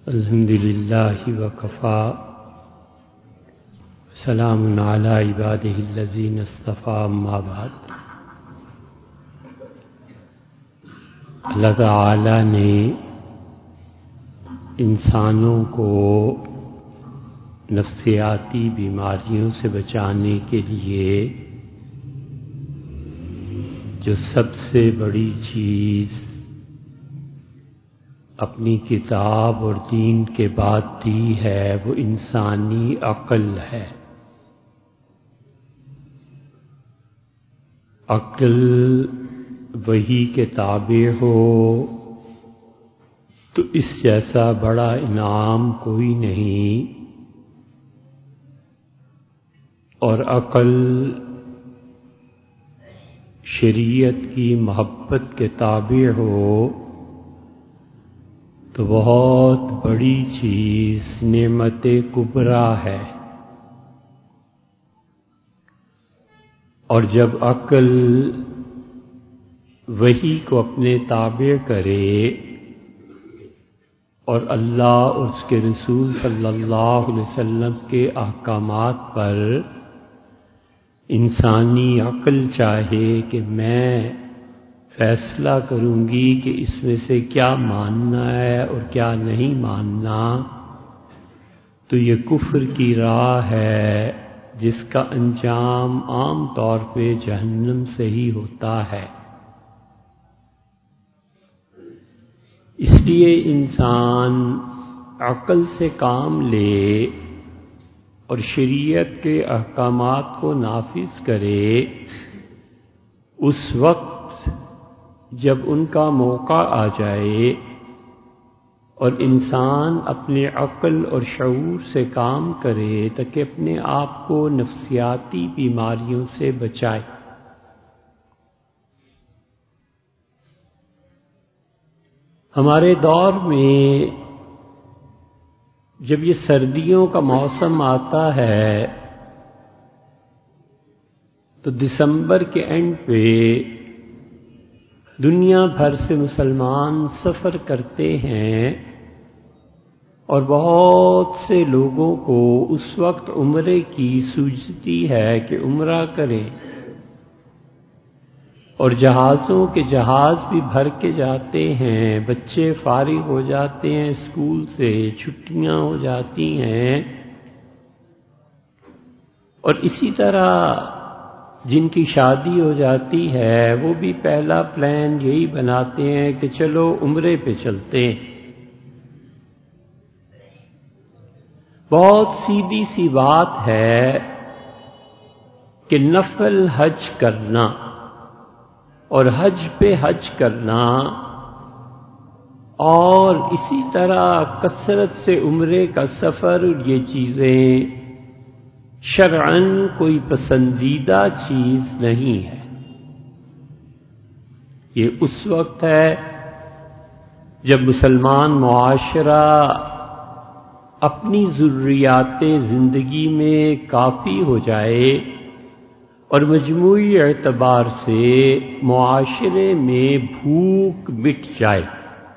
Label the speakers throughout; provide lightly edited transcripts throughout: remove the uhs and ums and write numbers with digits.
Speaker 1: الحمد للہ وکفا سلام علی عبادہ الذین اصطفیٰ اما بعد۔ اللہ تعالی نے انسانوں کو نفسیاتی بیماریوں سے بچانے کے لیے جو سب سے بڑی چیز اپنی کتاب اور دین کے بعد دی ہے وہ انسانی عقل ہے۔ عقل وحی کے تابع ہو تو اس جیسا بڑا انعام کوئی نہیں، اور عقل شریعت کی محبت کے تابع ہو تو بہت بڑی چیز نعمت کبریٰ ہے۔ اور جب عقل وحی کو اپنے تابع کرے اور اللہ اور اس کے رسول صلی اللہ علیہ وسلم کے احکامات پر انسانی عقل چاہے کہ میں فیصلہ کروں گی کہ اس میں سے کیا ماننا ہے اور کیا نہیں ماننا، تو یہ کفر کی راہ ہے جس کا انجام عام طور پہ جہنم سے ہی ہوتا ہے۔ اس لیے انسان عقل سے کام لے اور شریعت کے احکامات کو نافذ کرے، اس وقت جب ان کا موقع آ جائے اور انسان اپنے عقل اور شعور سے کام کرے تاکہ اپنے آپ کو نفسیاتی بیماریوں سے بچائے۔ ہمارے دور میں جب یہ سردیوں کا موسم آتا ہے تو دسمبر کے اینڈ پہ دنیا بھر سے مسلمان سفر کرتے ہیں، اور بہت سے لوگوں کو اس وقت عمرے کی سوجتی ہے کہ عمرہ کریں، اور جہازوں کے جہاز بھی بھر کے جاتے ہیں، بچے فارغ ہو جاتے ہیں اسکول سے، چھٹیاں ہو جاتی ہیں، اور اسی طرح جن کی شادی ہو جاتی ہے وہ بھی پہلا پلان یہی بناتے ہیں کہ چلو عمرے پہ چلتے ہیں۔ بہت سیدھی سی بات ہے کہ نفل حج کرنا اور حج پہ حج کرنا اور اسی طرح کثرت سے عمرے کا سفر، یہ چیزیں شرعاً کوئی پسندیدہ چیز نہیں ہے۔ یہ اس وقت ہے جب مسلمان معاشرہ اپنی ضروریات زندگی میں کافی ہو جائے اور مجموعی اعتبار سے معاشرے میں بھوک مٹ جائے،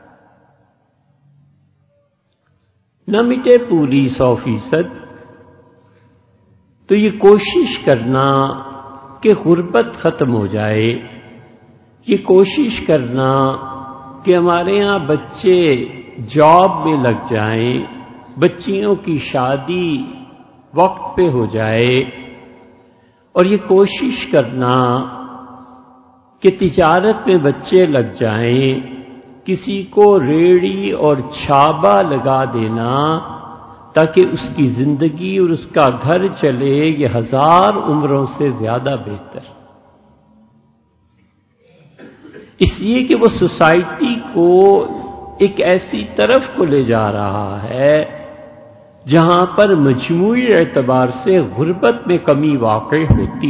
Speaker 1: نہ مٹے پوری 100%، تو یہ کوشش کرنا کہ غربت ختم ہو جائے، یہ کوشش کرنا کہ ہمارے ہاں بچے جاب میں لگ جائیں، بچیوں کی شادی وقت پہ ہو جائے، اور یہ کوشش کرنا کہ تجارت میں بچے لگ جائیں، کسی کو ریڑھی اور چھابا لگا دینا تاکہ اس کی زندگی اور اس کا گھر چلے، یہ 1000 عمروں سے زیادہ بہتر، اس لیے کہ وہ سوسائٹی کو ایک ایسی طرف کو لے جا رہا ہے جہاں پر مجموعی اعتبار سے غربت میں کمی واقع ہوتی۔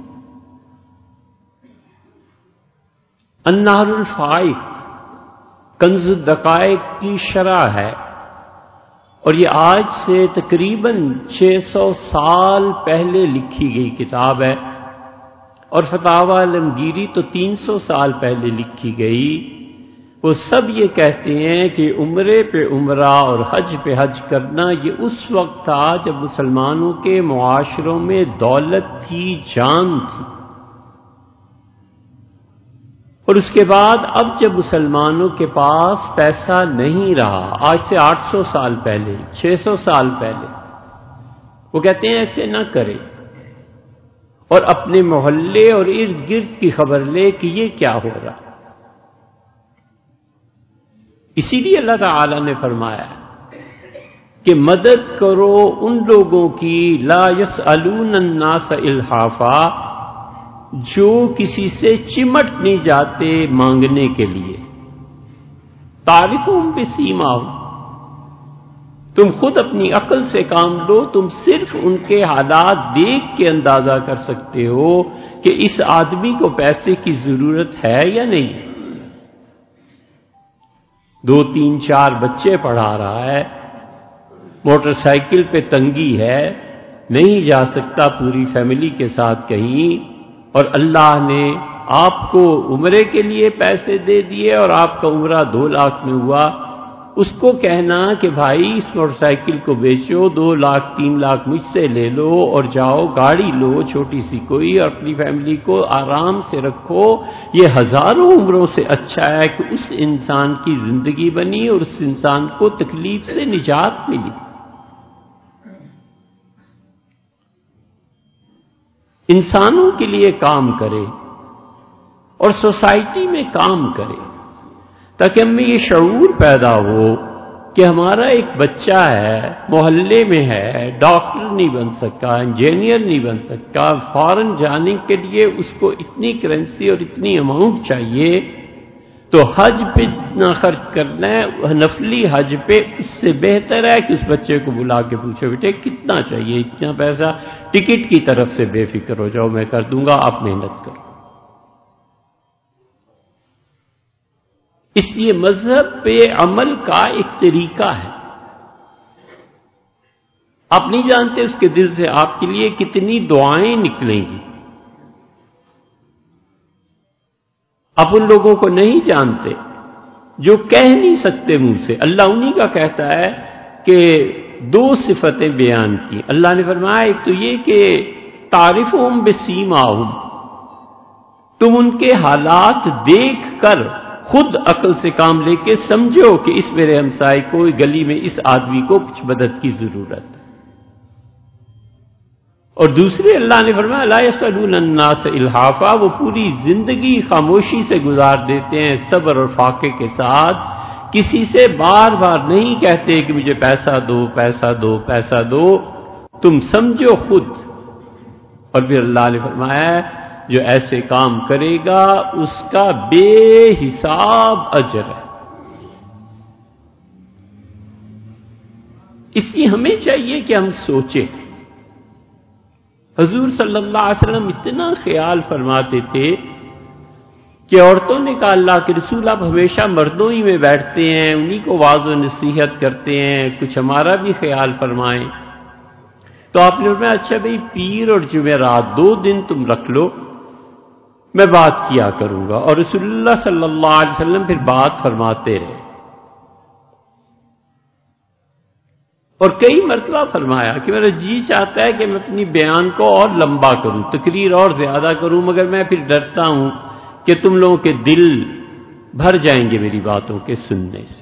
Speaker 1: النہر الفائق کنز الدقائق کی شرح ہے، اور یہ آج سے تقریباً 600 سال پہلے لکھی گئی کتاب ہے، اور فتاوی عالمگیری تو 300 سال پہلے لکھی گئی، وہ سب یہ کہتے ہیں کہ عمرے پہ عمرہ اور حج پہ حج کرنا یہ اس وقت تھا جب مسلمانوں کے معاشروں میں دولت تھی، جان تھی، اور اس کے بعد اب جب مسلمانوں کے پاس پیسہ نہیں رہا، آج سے 800 سال پہلے، 600 سال پہلے، وہ کہتے ہیں ایسے نہ کرے، اور اپنے محلے اور ارد گرد کی خبر لے کہ یہ کیا ہو رہا۔ اسی لیے اللہ تعالی نے فرمایا کہ مدد کرو ان لوگوں کی لا یسألون الناس الحافا، جو کسی سے چمٹ نہیں جاتے مانگنے کے لیے، تعرفون بسیماہم، تم خود اپنی عقل سے کام لو، تم صرف ان کے حالات دیکھ کے اندازہ کر سکتے ہو کہ اس آدمی کو پیسے کی ضرورت ہے یا نہیں۔ 2 3 4 بچے پڑھا رہا ہے، موٹر سائیکل پہ تنگی ہے، نہیں جا سکتا پوری فیملی کے ساتھ کہیں، اور اللہ نے آپ کو عمرے کے لیے پیسے دے دیے اور آپ کا عمرہ 2 لاکھ میں ہوا، اس کو کہنا کہ بھائی اس موٹر سائیکل کو بیچو، 2 لاکھ 3 لاکھ مجھ سے لے لو اور جاؤ گاڑی لو چھوٹی سی کوئی اور اپنی فیملی کو آرام سے رکھو، یہ ہزاروں عمروں سے اچھا ہے کہ اس انسان کی زندگی بنی اور اس انسان کو تکلیف سے نجات ملی۔ انسانوں کے لیے کام کرے اور سوسائٹی میں کام کرے، تاکہ ہم میں یہ شعور پیدا ہو کہ ہمارا ایک بچہ ہے، محلے میں ہے، ڈاکٹر نہیں بن سکا، انجینئر نہیں بن سکا، فارن جانے کے لیے اس کو اتنی کرنسی اور اتنی اماؤنٹ چاہیے، تو حج پہ جتنا خرچ کرنا ہے نفلی حج پہ، اس سے بہتر ہے کہ اس بچے کو بلا کے پوچھو بیٹے کتنا چاہیے، اتنا پیسہ ٹکٹ کی طرف سے بے فکر ہو جاؤ، میں کر دوں گا، آپ محنت کرو۔ اس لیے مذہب پہ عمل کا ایک طریقہ ہے، آپ نہیں جانتے اس کے دل سے آپ کے لیے کتنی دعائیں نکلیں گی۔ آپ ان لوگوں کو نہیں جانتے جو کہہ نہیں سکتے منہ سے، اللہ انہی کا کہتا ہے کہ 2 صفتیں بیان کی، اللہ نے فرمایا ایک تو یہ کہ تعرفہم بسیماہم، تم ان کے حالات دیکھ کر خود عقل سے کام لے کے سمجھو کہ اس میرے ہمسائے کو گلی میں اس آدمی کو کچھ مدد کی ضرورت ہے۔ اور دوسرے اللہ نے فرمایا لا یسألون الناس الحافا، وہ پوری زندگی خاموشی سے گزار دیتے ہیں صبر اور فاقے کے ساتھ، کسی سے بار بار نہیں کہتے کہ مجھے پیسہ دو پیسہ دو پیسہ دو، تم سمجھو خود۔ اور پھر اللہ نے فرمایا جو ایسے کام کرے گا اس کا بے حساب اجر ہے۔ اس لیے ہمیں چاہیے کہ ہم سوچیں، حضور صلی اللہ علیہ وسلم اتنا خیال فرماتے تھے کہ عورتوں نے کہا اللہ کے رسول آپ ہمیشہ مردوں ہی میں بیٹھتے ہیں، انہی کو واعظ و نصیحت کرتے ہیں، کچھ ہمارا بھی خیال فرمائیں۔ تو آپ نے فرمایا اچھا بھئی پیر اور جمعرات 2 دن تم رکھ لو، میں بات کیا کروں گا، اور رسول اللہ صلی اللہ علیہ وسلم پھر بات فرماتے رہے، اور کئی مرتبہ فرمایا کہ میرا جی چاہتا ہے کہ میں اپنی بیان کو اور لمبا کروں، تقریر اور زیادہ کروں، مگر میں پھر ڈرتا ہوں کہ تم لوگوں کے دل بھر جائیں گے میری باتوں کے سننے سے۔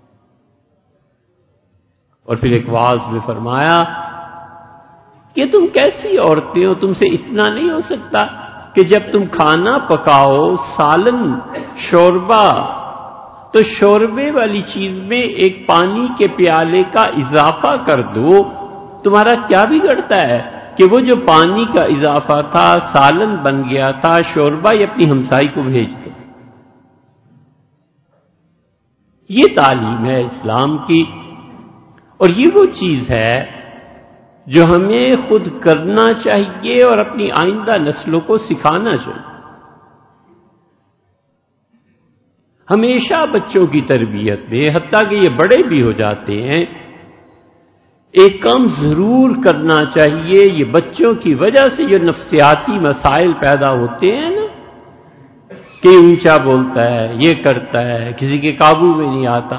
Speaker 1: اور پھر ایک واعظ میں فرمایا کہ تم کیسی عورتیں ہو، تم سے اتنا نہیں ہو سکتا کہ جب تم کھانا پکاؤ، سالن، شوربہ، تو شوربے والی چیز میں ایک پانی کے پیالے کا اضافہ کر دو، تمہارا کیا بگڑتا ہے کہ وہ جو پانی کا اضافہ تھا، سالن بن گیا تھا، شوربہ یہ اپنی ہمسائی کو بھیج دو۔ یہ تعلیم ہے اسلام کی، اور یہ وہ چیز ہے جو ہمیں خود کرنا چاہیے اور اپنی آئندہ نسلوں کو سکھانا چاہیے۔ ہمیشہ بچوں کی تربیت میں، حتیٰ کہ یہ بڑے بھی ہو جاتے ہیں، ایک کام ضرور کرنا چاہیے، یہ بچوں کی وجہ سے جو نفسیاتی مسائل پیدا ہوتے ہیں نا، کہ اونچا بولتا ہے، یہ کرتا ہے، کسی کے قابو میں نہیں آتا۔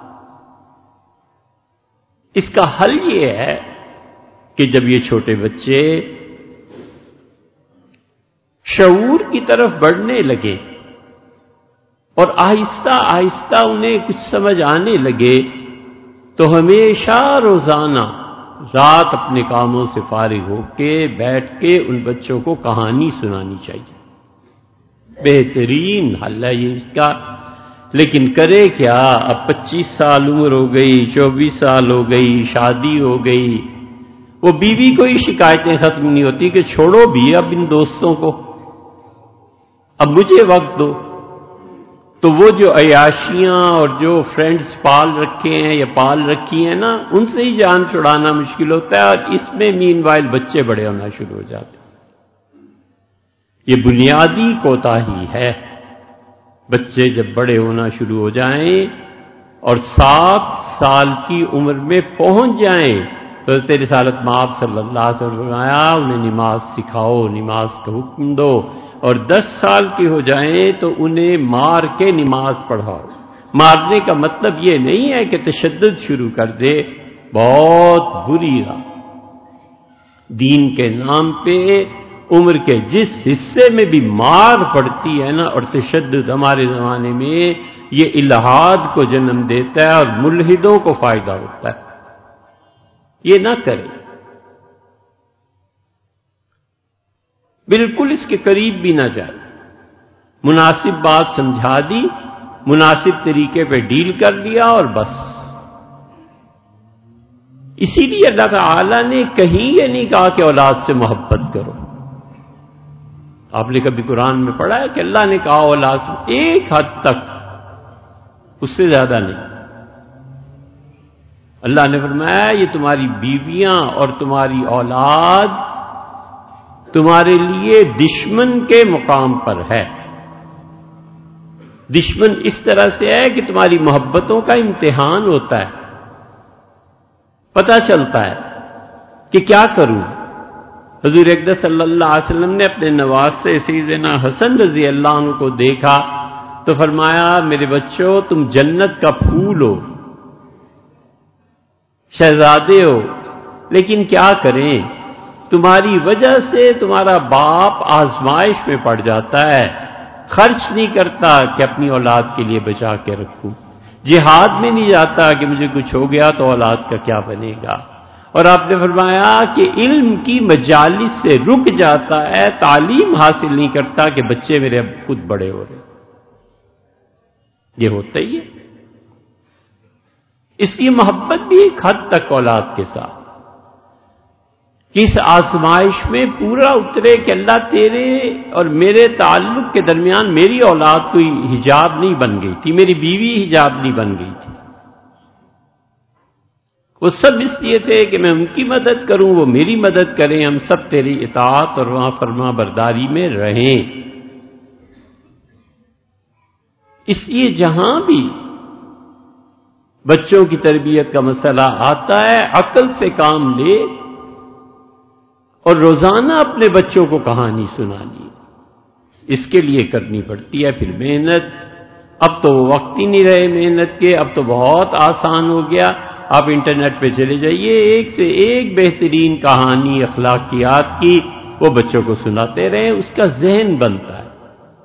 Speaker 1: اس کا حل یہ ہے کہ جب یہ چھوٹے بچے شعور کی طرف بڑھنے لگے اور آہستہ آہستہ انہیں کچھ سمجھ آنے لگے، تو ہمیشہ روزانہ رات اپنے کاموں سے فارغ ہو کے بیٹھ کے ان بچوں کو کہانی سنانی چاہیے۔ بہترین حل ہے یہ اس کا۔ لیکن کرے کیا؟ اب 25 سال عمر ہو گئی، 24 سال ہو گئی، شادی ہو گئی، وہ بیوی کو ہی شکایتیں ختم نہیں ہوتی کہ چھوڑو بھی اب ان دوستوں کو، اب مجھے وقت دو۔ تو وہ جو عیاشیاں اور جو فرینڈز پال رکھے ہیں یا پال رکھی ہیں نا، ان سے ہی جان چھڑانا مشکل ہوتا ہے، اور اس میں مین وائل بچے بڑے ہونا شروع ہو جاتے ہیں۔ یہ بنیادی کوتاہی ہے۔ بچے جب بڑے ہونا شروع ہو جائیں اور 7 سال کی عمر میں پہنچ جائیں تو حضرت رسالت مآب صلی اللہ علیہ وسلم نے فرمایا انہیں نماز سکھاؤ، نماز کا حکم دو، اور 10 سال کی ہو جائیں تو انہیں مار کے نماز پڑھاؤ۔ مارنے کا مطلب یہ نہیں ہے کہ تشدد شروع کر دے، بہت بری بات۔ دین کے نام پہ عمر کے جس حصے میں بھی مار پڑتی ہے نا، اور تشدد ہمارے زمانے میں یہ الہاد کو جنم دیتا ہے اور ملحدوں کو فائدہ ہوتا ہے۔ یہ نہ کرے، بالکل اس کے قریب بھی نہ جائے۔ مناسب بات سمجھا دی، مناسب طریقے پہ ڈیل کر لیا اور بس۔ اسی لیے اللہ تعالی نے کہیں یہ نہیں کہا کہ اولاد سے محبت کرو۔ آپ نے کبھی قرآن میں پڑھا ہے کہ اللہ نے کہا اولاد سے؟ ایک حد تک، اس سے زیادہ نہیں۔ اللہ نے فرمایا یہ تمہاری بیویاں اور تمہاری اولاد تمہارے لیے دشمن کے مقام پر ہے۔ دشمن اس طرح سے ہے کہ تمہاری محبتوں کا امتحان ہوتا ہے، پتہ چلتا ہے کہ کیا کروں۔ حضور اقدس صلی اللہ علیہ وسلم نے اپنے نواسے سیدنا حسن رضی اللہ عنہ کو دیکھا تو فرمایا میرے بچوں تم جنت کا پھول ہو، شہزادے ہو، لیکن کیا کریں تمہاری وجہ سے تمہارا باپ آزمائش میں پڑ جاتا ہے، خرچ نہیں کرتا کہ اپنی اولاد کے لیے بچا کے رکھوں، جہاد میں نہیں جاتا کہ مجھے کچھ ہو گیا تو اولاد کا کیا بنے گا۔ اور آپ نے فرمایا کہ علم کی مجالس سے رک جاتا ہے، تعلیم حاصل نہیں کرتا کہ بچے میرے اب خود بڑے ہو رہے۔ یہ ہوتا ہی ہے۔ اس کی محبت بھی ایک حد تک اولاد کے ساتھ، کہ اس آزمائش میں پورا اترے کہ اللہ تیرے اور میرے تعلق کے درمیان میری اولاد کوئی حجاب نہیں بن گئی تھی، میری بیوی حجاب نہیں بن گئی تھی، وہ سب اس لیے تھے کہ میں ان کی مدد کروں، وہ میری مدد کریں، ہم سب تیری اطاعت اور وہاں فرما برداری میں رہیں۔ اس لیے جہاں بھی بچوں کی تربیت کا مسئلہ آتا ہے عقل سے کام لے اور روزانہ اپنے بچوں کو کہانی سنانی، اس کے لیے کرنی پڑتی ہے پھر محنت۔ اب تو وہ وقت ہی نہیں رہے محنت کے، اب تو بہت آسان ہو گیا، آپ انٹرنیٹ پہ چلے جائیے، ایک سے ایک بہترین کہانی اخلاقیات کی وہ بچوں کو سناتے رہیں، اس کا ذہن بنتا ہے۔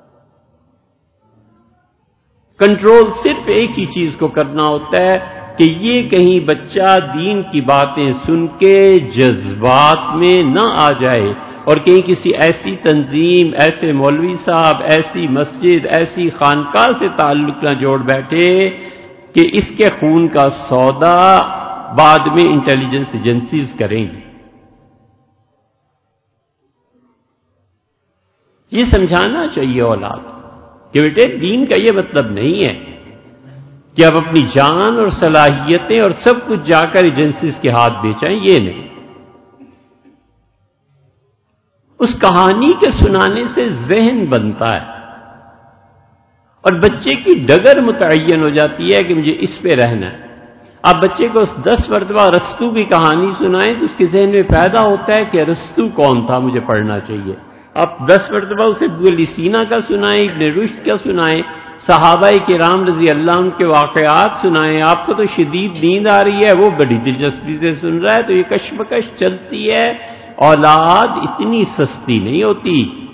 Speaker 1: کنٹرول صرف ایک ہی چیز کو کرنا ہوتا ہے کہ یہ کہیں بچہ دین کی باتیں سن کے جذبات میں نہ آ جائے اور کہیں کسی ایسی تنظیم، ایسے مولوی صاحب، ایسی مسجد، ایسی خانقاہ سے تعلق نہ جوڑ بیٹھے کہ اس کے خون کا سودا بعد میں انٹیلیجنس ایجنسیز کریں گی۔ یہ سمجھانا چاہیے اولاد کہ بیٹے دین کا یہ مطلب نہیں ہے کہ آپ اپنی جان اور صلاحیتیں اور سب کچھ جا کر ایجنسیز کے ہاتھ بیچائیں، یہ نہیں۔ اس کہانی کے سنانے سے ذہن بنتا ہے اور بچے کی ڈگر متعین ہو جاتی ہے کہ مجھے اس پہ رہنا ہے۔ آپ بچے کو 10 مرتبہ ارسطو کی کہانی سنائیں تو اس کے ذہن میں پیدا ہوتا ہے کہ ارسطو کون تھا، مجھے پڑھنا چاہیے۔ آپ 10 مرتبہ اسے ابن سینا کا سنائیں، ابن رشد کا سنائیں، صحابہ کرام رضی اللہ عنہ کے واقعات سنائیں، آپ کو تو شدید نیند آ رہی ہے، وہ بڑی دلچسپی سے سن رہا ہے، تو یہ کشمکش چلتی ہے۔ اولاد اتنی سستی نہیں ہوتی،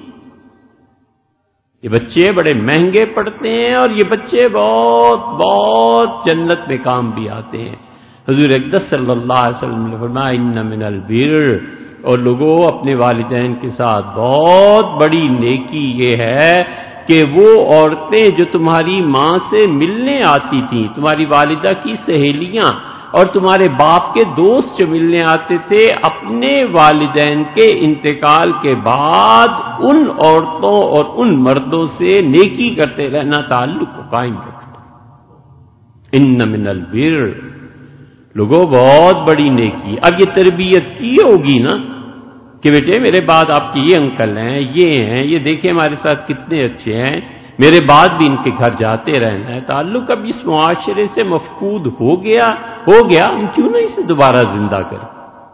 Speaker 1: یہ بچے بڑے مہنگے پڑتے ہیں، اور یہ بچے بہت بہت جنت میں کام بھی آتے ہیں۔ حضور اقدس صلی اللہ علیہ وسلم نے فرمایا ان من البر، اور لوگوں اپنے والدین کے ساتھ بہت بڑی نیکی یہ ہے کہ وہ عورتیں جو تمہاری ماں سے ملنے آتی تھیں، تمہاری والدہ کی سہیلیاں اور تمہارے باپ کے دوست جو ملنے آتے تھے، اپنے والدین کے انتقال کے بعد ان عورتوں اور ان مردوں سے نیکی کرتے رہنا، تعلق کو قائم رکھنا۔ ان من البر، لوگوں بہت بڑی نیکی۔ اب یہ تربیت کی ہوگی نا کہ بیٹے میرے بعد آپ کے یہ انکل ہیں، یہ دیکھیں ہمارے ساتھ کتنے اچھے ہیں، میرے بعد بھی ان کے گھر جاتے رہنا ہے۔ تعلق اب اس معاشرے سے مفقود ہو گیا، ہم کیوں نہ اسے دوبارہ زندہ کریں؟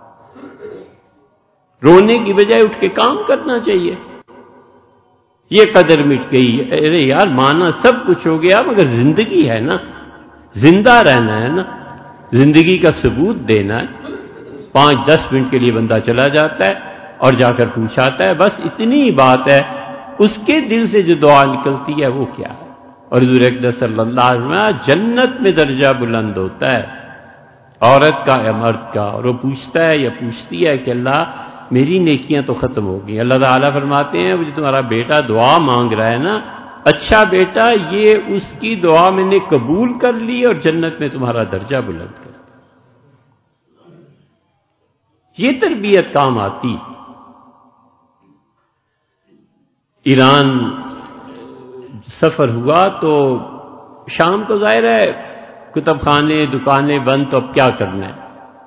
Speaker 1: رونے کی بجائے اٹھ کے کام کرنا چاہیے۔ یہ قدر مٹ گئی، ارے یار مانا سب کچھ ہو گیا مگر زندگی ہے نا، زندہ رہنا ہے نا، زندگی کا ثبوت دینا ہے۔ 5-10 منٹ کے لیے بندہ چلا جاتا ہے اور جا کر پوچھاتا ہے، بس اتنی بات ہے، اس کے دل سے جو دعا نکلتی ہے وہ کیا ہے؟ اور حضور اقدس صلی اللہ علیہ وسلم جنت میں درجہ بلند ہوتا ہے عورت کا یا مرد کا، اور وہ پوچھتا ہے یا پوچھتی ہے کہ اللہ میری نیکیاں تو ختم ہو گئی۔ اللہ تعالیٰ فرماتے ہیں وہ جو تمہارا بیٹا دعا مانگ رہا ہے نا، اچھا بیٹا یہ اس کی دعا میں نے قبول کر لی اور جنت میں تمہارا درجہ بلند کر۔ یہ تربیت کام آتی۔ ایران سفر ہوا تو شام کو ظاہر ہے کتب خانے دکانیں بند، تو اب کیا کرنا ہے؟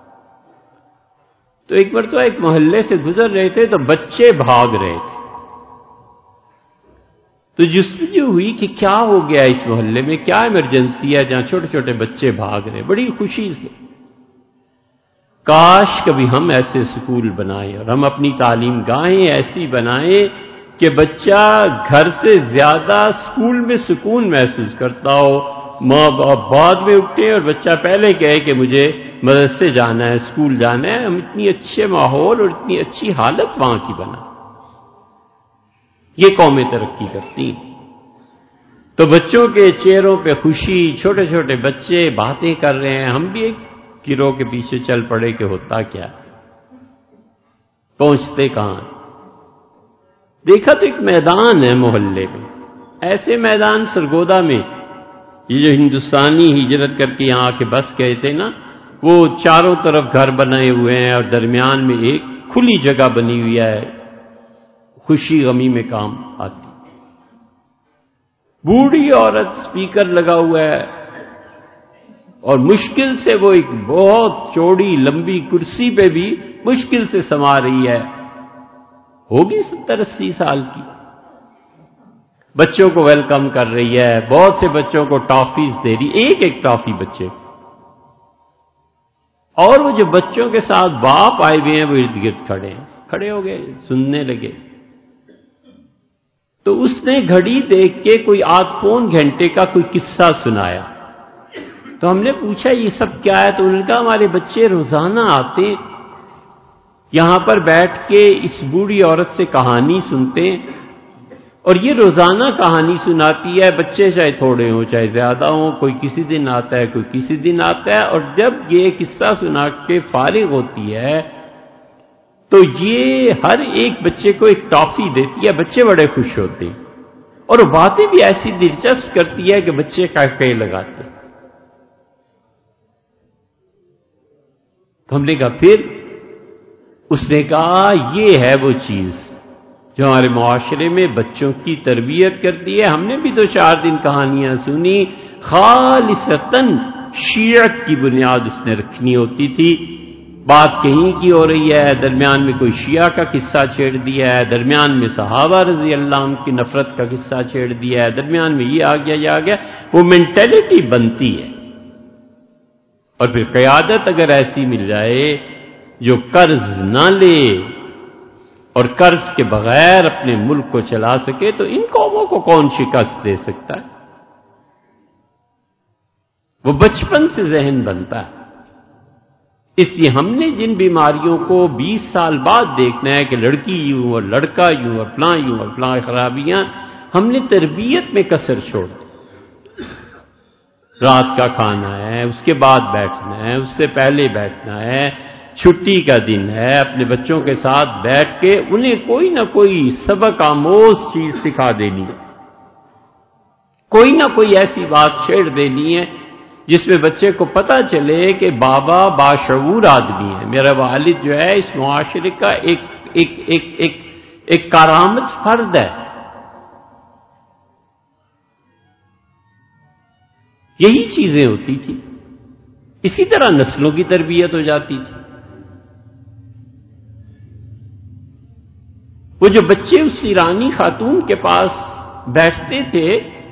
Speaker 1: تو ایک مرتبہ ایک محلے سے گزر رہے تھے تو بچے بھاگ رہے تھے، تو جستجو ہوئی کہ کیا ہو گیا اس محلے میں، کیا ایمرجنسی ہے جہاں چھوٹے چھوٹے بچے بھاگ رہے ہیں۔ بڑی خوشی سے کاش کبھی ہم ایسے سکول بنائیں اور ہم اپنی تعلیم گاہیں ایسی بنائیں کہ بچہ گھر سے زیادہ سکول میں سکون محسوس کرتا ہو، ماں باپ بعد میں اٹھتے اور بچہ پہلے کہے کہ مجھے مدرسے جانا ہے، سکول جانا ہے۔ ہم اتنی اچھے ماحول اور اتنی اچھی حالت وہاں کی بنا، یہ قومیں ترقی کرتی۔ تو بچوں کے چہروں پہ خوشی، چھوٹے چھوٹے بچے باتیں کر رہے ہیں، ہم بھی ایک گروہ کے پیچھے چل پڑے کہ ہوتا کیا، پہنچتے کہاں؟ دیکھا تو ایک میدان ہے محلے میں، ایسے میدان سرگودا میں، یہ جو ہندوستانی ہجرت کر کے یہاں کے بس گئے تھے نا، وہ چاروں طرف گھر بنائے ہوئے ہیں اور درمیان میں ایک کھلی جگہ بنی ہوئی ہے، خوشی غمی میں کام آتی۔ بوڑھی عورت سپیکر لگا ہوا ہے اور مشکل سے وہ ایک بہت چوڑی لمبی کرسی پہ بھی مشکل سے سما رہی ہے، ہوگی 70-80 سال کی، بچوں کو ویلکم کر رہی ہے، بہت سے بچوں کو ٹافیز دے رہی، ایک ایک ٹافی بچے، اور وہ جو بچوں کے ساتھ باپ آئے ہوئے ہیں وہ ارد گرد کھڑے ہو گئے، سننے لگے۔ تو اس نے گھڑی دیکھ کے کوئی آدھ پون گھنٹے کا کوئی قصہ سنایا، تو ہم نے پوچھا یہ سب کیا ہے؟ تو انہوں نے کہا ہمارے بچے روزانہ آتے یہاں پر بیٹھ کے اس بوڑھی عورت سے کہانی سنتے، اور یہ روزانہ کہانی سناتی ہے، بچے چاہے تھوڑے ہوں چاہے زیادہ ہوں، کوئی کسی دن آتا ہے کوئی کسی دن آتا ہے، اور جب یہ قصہ سنا کے فارغ ہوتی ہے تو یہ ہر ایک بچے کو ایک ٹافی دیتی ہے، بچے بڑے خوش ہوتے ہیں، اور وہ باتیں بھی ایسی دلچسپ کرتی ہے کہ بچے کہے لگاتے۔ تو ہم نے کہا پھر؟ اس نے کہا یہ ہے وہ چیز جو ہمارے معاشرے میں بچوں کی تربیت کرتی ہے۔ ہم نے بھی 2-4 دن کہانیاں سنی، خالصتاً شیعت کی بنیاد اس نے رکھنی ہوتی تھی، بات کہیں کی ہو رہی ہے، درمیان میں کوئی شیعہ کا قصہ چھیڑ دیا ہے، درمیان میں صحابہ رضی اللہ عنہ کی نفرت کا قصہ چھیڑ دیا ہے، درمیان میں یہ آ گیا، وہ مینٹلٹی بنتی ہے۔ اور پھر قیادت اگر ایسی مل جائے جو قرض نہ لے، اور قرض کے بغیر اپنے ملک کو چلا سکے تو ان قوموں کو کون شکست دے سکتا ہے؟ وہ بچپن سے ذہن بنتا ہے۔ اس لیے ہم نے جن بیماریوں کو 20 سال بعد دیکھنا ہے کہ لڑکی یوں اور لڑکا یوں اور فلاں خرابیاں، ہم نے تربیت میں کسر چھوڑ دی۔ رات کا کھانا ہے، اس کے بعد بیٹھنا ہے، اس سے پہلے بیٹھنا ہے، چھٹی کا دن ہے، اپنے بچوں کے ساتھ بیٹھ کے انہیں کوئی نہ کوئی سبق آموز چیز سکھا دینی ہے، کوئی نہ کوئی ایسی بات چھیڑ دینی ہے جس میں بچے کو پتہ چلے کہ بابا باشعور آدمی ہے، میرا والد جو ہے اس معاشرے کا ایک کارآمد فرد ہے۔ یہی چیزیں ہوتی تھی، اسی طرح نسلوں کی تربیت ہو جاتی تھی۔ وہ جو بچے اس ایرانی خاتون کے پاس بیٹھتے تھے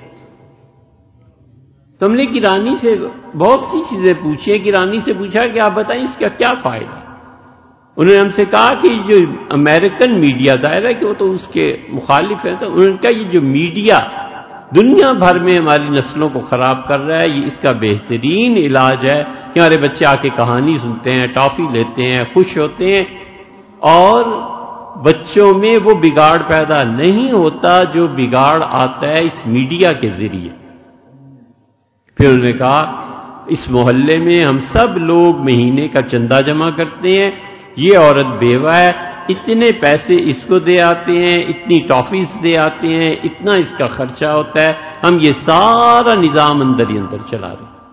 Speaker 1: تو ہم نے ایرانی سے بہت سی چیزیں پوچھی ہیں۔ ایرانی سے پوچھا کہ آپ بتائیں اس کا کیا فائدہ؟ انہوں نے ہم سے کہا کہ جو امریکن میڈیا، ظاہر ہے کہ وہ تو اس کے مخالف ہیں، تو انہوں نے کہا یہ جو میڈیا دنیا بھر میں ہماری نسلوں کو خراب کر رہا ہے، یہ اس کا بہترین علاج ہے کہ ہمارے بچے آ کے کہانی سنتے ہیں، ٹافی لیتے ہیں، خوش ہوتے ہیں، اور بچوں میں وہ بگاڑ پیدا نہیں ہوتا جو بگاڑ آتا ہے اس میڈیا کے ذریعے۔ پھر انہوں نے کہا اس محلے میں ہم سب لوگ مہینے کا چندہ جمع کرتے ہیں، یہ عورت بیوہ ہے، اتنے پیسے اس کو دے آتے ہیں، اتنی ٹافیز دے آتے ہیں، اتنا اس کا خرچہ ہوتا ہے، ہم یہ سارا نظام اندر ہی اندر چلا رہے ہیں۔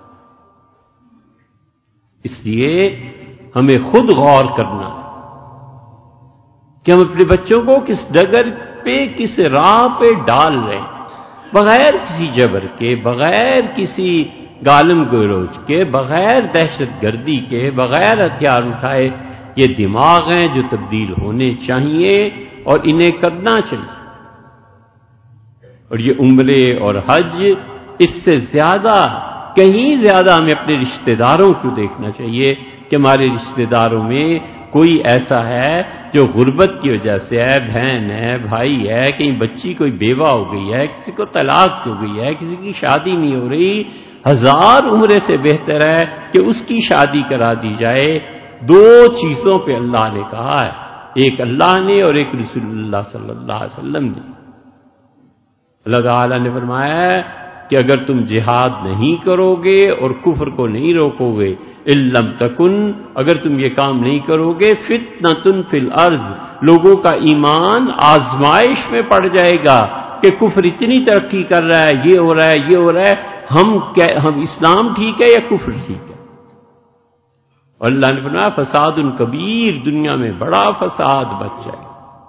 Speaker 1: اس لیے ہمیں خود غور کرنا ہے کہ ہم اپنے بچوں کو کس ڈگر پہ، کس راہ پہ ڈال رہے ہیں، بغیر کسی جبر کے، بغیر کسی گالم گلوچ کے، بغیر دہشت گردی کے، بغیر ہتھیار اٹھائے۔ یہ دماغ ہیں جو تبدیل ہونے چاہیے اور انہیں کرنا چاہیے۔ اور یہ عمرے اور حج، اس سے زیادہ، کہیں زیادہ ہمیں اپنے رشتہ داروں کو دیکھنا چاہیے کہ ہمارے رشتہ داروں میں کوئی ایسا ہے جو غربت کی وجہ سے ہے، بہن ہے، بھائی ہے، کہیں بچی کوئی بیوہ ہو گئی ہے، کسی کو طلاق ہو گئی ہے، کسی کی شادی نہیں ہو رہی، 1000 عمرے سے بہتر ہے کہ اس کی شادی کرا دی جائے۔ 2 چیزوں پہ اللہ نے کہا ہے، ایک اللہ نے اور ایک رسول اللہ صلی اللہ علیہ وسلم نے۔ اللہ تعالیٰ نے فرمایا ہے کہ اگر تم جہاد نہیں کرو گے اور کفر کو نہیں روکو گے، اِلَّمْ تَكُنْ، اگر تم یہ کام نہیں کرو گے، فِتْنَةٌ فِي الْأَرْضِ، لوگوں کا ایمان آزمائش میں پڑ جائے گا کہ کفر اتنی ترقی کر رہا ہے، یہ ہو رہا ہے، یہ ہو رہا ہے، ہم اسلام ٹھیک ہے یا کفر ٹھیک ہے؟ اور اللہ نے فرمایا فساد کبیر، دنیا میں بڑا فساد بچ جائے۔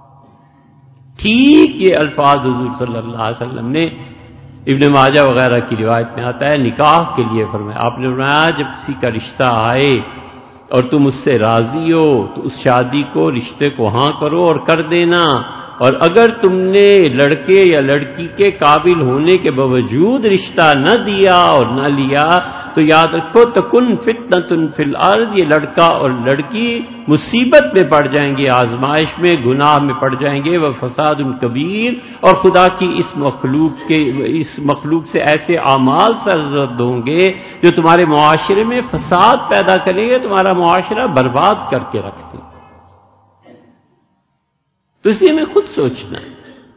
Speaker 1: ٹھیک یہ الفاظ حضور صلی اللہ علیہ وسلم نے ابن ماجہ وغیرہ کی روایت میں آتا ہے نکاح کے لیے فرمایا۔ آپ نے فرمایا جب کسی کا رشتہ آئے اور تم اس سے راضی ہو تو اس شادی کو، رشتے کو ہاں کرو اور کر دینا، اور اگر تم نے لڑکے یا لڑکی کے قابل ہونے کے باوجود رشتہ نہ دیا اور نہ لیا تو یاد رکھو تکن فتنۃ فی الارض، یہ لڑکا اور لڑکی مصیبت میں پڑ جائیں گے، آزمائش میں، گناہ میں پڑ جائیں گے، وہ فساد کبیر، اور خدا کی اس مخلوق سے ایسے اعمال سرزد ہوں گے جو تمہارے معاشرے میں فساد پیدا کریں گے، تمہارا معاشرہ برباد کر کے رکھ دیں۔ تو اس لیے ہمیں خود سوچنا ہے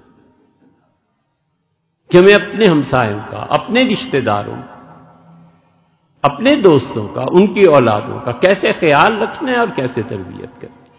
Speaker 1: کہ ہمیں اپنے ہمسایوں کا، اپنے رشتہ داروں کا، اپنے دوستوں کا، ان کی اولادوں کا کیسے خیال رکھنا ہے اور کیسے تربیت کرنا ہے۔